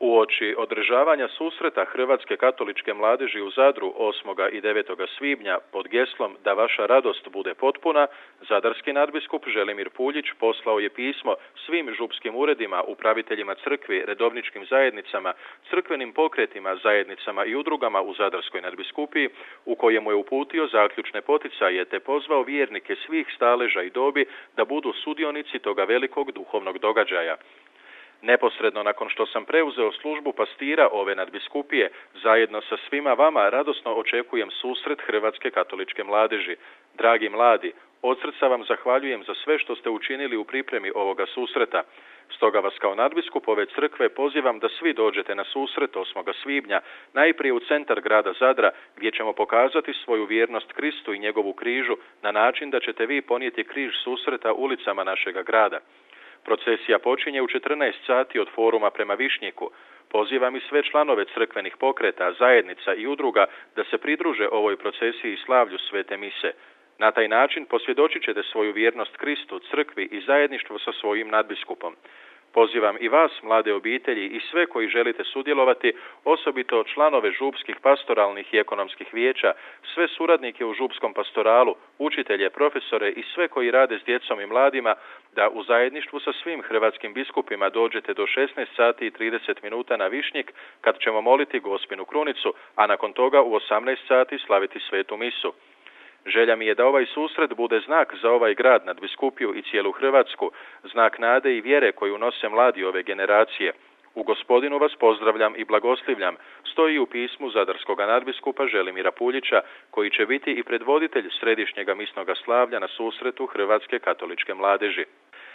Uoči održavanja susreta Hrvatske katoličke mladeži u Zadru 8. i 9. svibnja pod geslom Da vaša radost bude potpuna, zadarski nadbiskup Želimir Puljić poslao je pismo svim župskim uredima, upraviteljima crkvi, redovničkim zajednicama, crkvenim pokretima, zajednicama i udrugama u Zadarskoj nadbiskupiji, u kojemu je uputio zaključne poticaje te pozvao vjernike svih staleža i dobi da budu sudionici toga velikog duhovnog događaja. Neposredno nakon što sam preuzeo službu pastira ove nadbiskupije, zajedno sa svima vama radosno očekujem susret Hrvatske katoličke mladeži. Dragi mladi, od srca vam zahvaljujem za sve što ste učinili u pripremi ovoga susreta. Stoga vas kao nadbiskup ove crkve pozivam da svi dođete na susret 8. svibnja, najprije u centar grada Zadra, gdje ćemo pokazati svoju vjernost Kristu i njegovu križu na način da ćete vi ponijeti križ susreta ulicama našega grada. Procesija počinje u 14 sati od foruma prema Višnjiku. Pozivam i sve članove crkvenih pokreta, zajednica i udruga da se pridruže ovoj procesiji i slavlju svete mise. Na taj način posvjedočit ćete svoju vjernost Kristu, crkvi i zajedništvo sa svojim nadbiskupom. Pozivam i vas, mlade obitelji, i sve koji želite sudjelovati, osobito članove župskih pastoralnih i ekonomskih vijeća, sve suradnike u župskom pastoralu, učitelje, profesore i sve koji rade s djecom i mladima, da u zajedništvu sa svim hrvatskim biskupima dođete do 16 sati i 30 minuta na Višnjik, kad ćemo moliti Gospinu krunicu, a nakon toga u 18 sati slaviti svetu misu. Želja mi je da ovaj susret bude znak za ovaj grad, nadbiskupiju i cijelu Hrvatsku, znak nade i vjere koju nose mladi ove generacije. U Gospodinu vas pozdravljam i blagoslivljam, stoji u pismu zadarskog nadbiskupa Želimira Puljića, koji će biti i predvoditelj središnjega misnoga slavlja na susretu Hrvatske katoličke mladeži.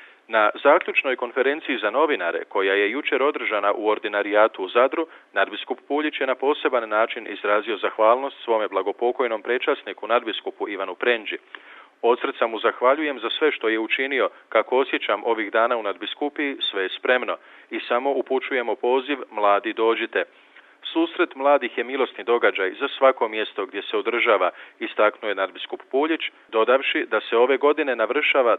Na zaključnoj konferenciji za novinare, koja je jučer održana u ordinarijatu u Zadru, nadbiskup Puljić je na poseban način izrazio zahvalnost svome blagopokojnom prečasniku nadbiskupu Ivanu Prendži. Od srca mu zahvaljujem za sve što je učinio, kako osjećam ovih dana u nadbiskupiji, sve je spremno i samo upućujemo poziv mladi dođite. Susret mladih je milosni događaj za svako mjesto gdje se održava, istaknuo je nadbiskup Puljić, dodavši da se ove godine navršava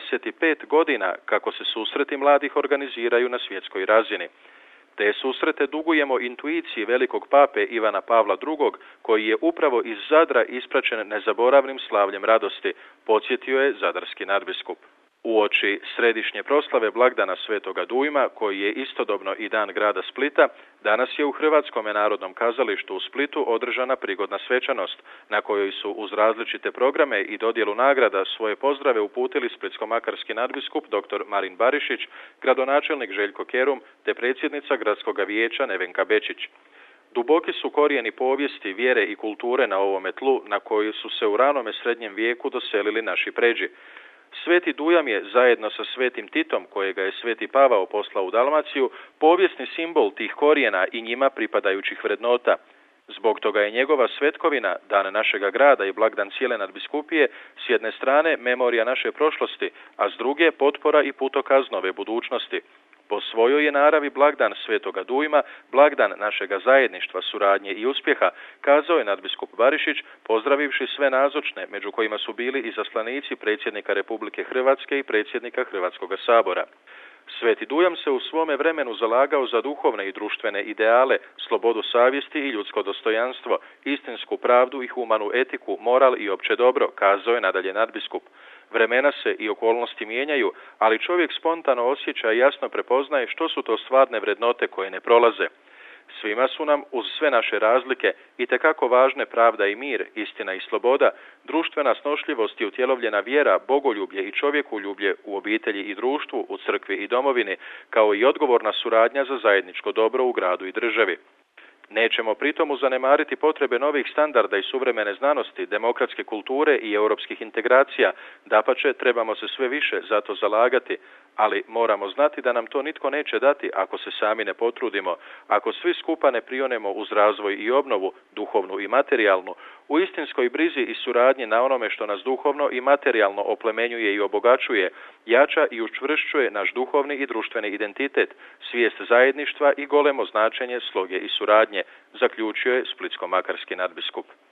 25 godina kako se susreti mladih organiziraju na svjetskoj razini. Te susrete dugujemo intuiciji velikog pape Ivana Pavla II, koji je upravo iz Zadra ispraćen nezaboravnim slavljem radosti, podsjetio je zadarski nadbiskup. Uoči središnje proslave blagdana Svetoga Dujma, koji je istodobno i dan grada Splita, danas je u Hrvatskom narodnom kazalištu u Splitu održana prigodna svečanost, na kojoj su uz različite programe i dodjelu nagrada svoje pozdrave uputili splitsko-makarski nadbiskup dr. Marin Barišić, gradonačelnik Željko Kerum te predsjednica gradskog vijeća Nevenka Bečić. Duboki su korijeni povijesti, vjere i kulture na ovome tlu, na koji su se u ranome srednjem vijeku doselili naši pređi. Sveti Dujam je, zajedno sa svetim Titom, kojega je sveti Pavao poslao u Dalmaciju, povijesni simbol tih korijena i njima pripadajućih vrednota. Zbog toga je njegova svetkovina, dan našega grada i blagdan cijele nadbiskupije, s jedne strane memorija naše prošlosti, a s druge potpora i putokaz nove budućnosti. Po svojoj je naravi blagdan Svetoga Dujma, blagdan našega zajedništva, suradnje i uspjeha, kazao je nadbiskup Barišić, pozdravivši sve nazočne, među kojima su bili i zaslanici predsjednika Republike Hrvatske i predsjednika Hrvatskog sabora. Sveti Dujam se u svome vremenu zalagao za duhovne i društvene ideale, slobodu savjesti i ljudsko dostojanstvo, istinsku pravdu i humanu etiku, moral i opće dobro, kazao je nadalje nadbiskup. Vremena se i okolnosti mijenjaju, ali čovjek spontano osjeća i jasno prepoznaje što su to stvarne vrednote koje ne prolaze. Svima su nam, uz sve naše razlike, itekako važne pravda i mir, istina i sloboda, društvena snošljivost i utjelovljena vjera, bogoljublje i čovjekoljublje u obitelji i društvu, u crkvi i domovini, kao i odgovorna suradnja za zajedničko dobro u gradu i državi. Nećemo pritomu zanemariti potrebe novih standarda i suvremene znanosti, demokratske kulture i europskih integracija, dapače trebamo se sve više za to zalagati, ali moramo znati da nam to nitko neće dati ako se sami ne potrudimo, ako svi skupa ne prionemo uz razvoj i obnovu, duhovnu i materijalnu, u istinskoj brizi i suradnji na onome što nas duhovno i materijalno oplemenjuje i obogaćuje, jača i učvršćuje naš duhovni i društveni identitet, svijest zajedništva i golemo značenje sloge i suradnje, zaključio je splitsko-makarski nadbiskup.